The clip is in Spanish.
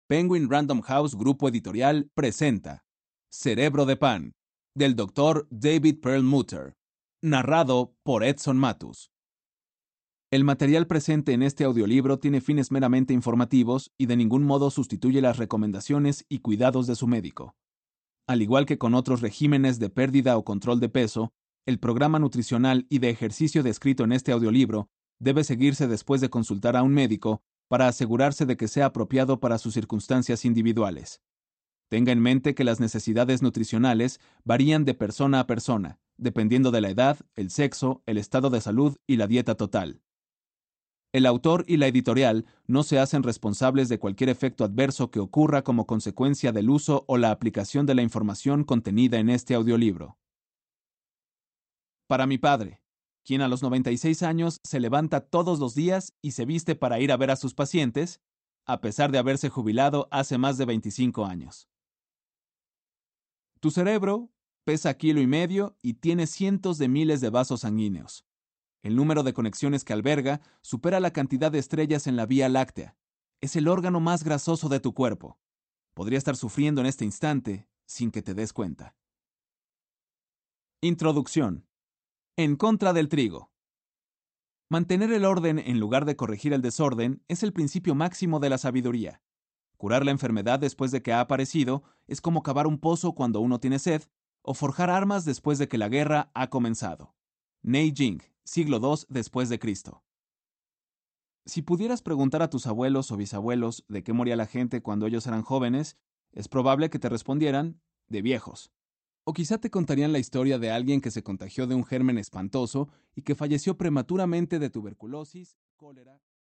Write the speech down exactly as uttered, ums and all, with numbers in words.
Penguin Random House Grupo Editorial presenta Cerebro de Pan, del doctor David Perlmutter, narrado por Edson Matus. El material presente en este audiolibro tiene fines meramente informativos y de ningún modo sustituye las recomendaciones y cuidados de su médico. Al igual que con otros regímenes de pérdida o control de peso, el programa nutricional y de ejercicio descrito en este audiolibro debe seguirse después de consultar a un médico para asegurarse de que sea apropiado para sus circunstancias individuales. Tenga en mente que las necesidades nutricionales varían de persona a persona, dependiendo de la edad, el sexo, el estado de salud y la dieta total. El autor y la editorial no se hacen responsables de cualquier efecto adverso que ocurra como consecuencia del uso o la aplicación de la información contenida en este audiolibro. Para mi padre, quien a los noventa y seis años se levanta todos los días y se viste para ir a ver a sus pacientes, a pesar de haberse jubilado hace más de veinticinco años. Tu cerebro pesa kilo y medio y tiene cientos de miles de vasos sanguíneos. El número de conexiones que alberga supera la cantidad de estrellas en la Vía Láctea. Es el órgano más grasoso de tu cuerpo. Podría estar sufriendo en este instante sin que te des cuenta. Introducción. En contra del trigo. Mantener el orden en lugar de corregir el desorden es el principio máximo de la sabiduría. Curar la enfermedad después de que ha aparecido es como cavar un pozo cuando uno tiene sed, o forjar armas después de que la guerra ha comenzado. Nei Jing, siglo dos después de Cristo. Si pudieras preguntar a tus abuelos o bisabuelos de qué moría la gente cuando ellos eran jóvenes, es probable que te respondieran de viejos. O quizá te contarían la historia de alguien que se contagió de un germen espantoso y que falleció prematuramente de tuberculosis, cólera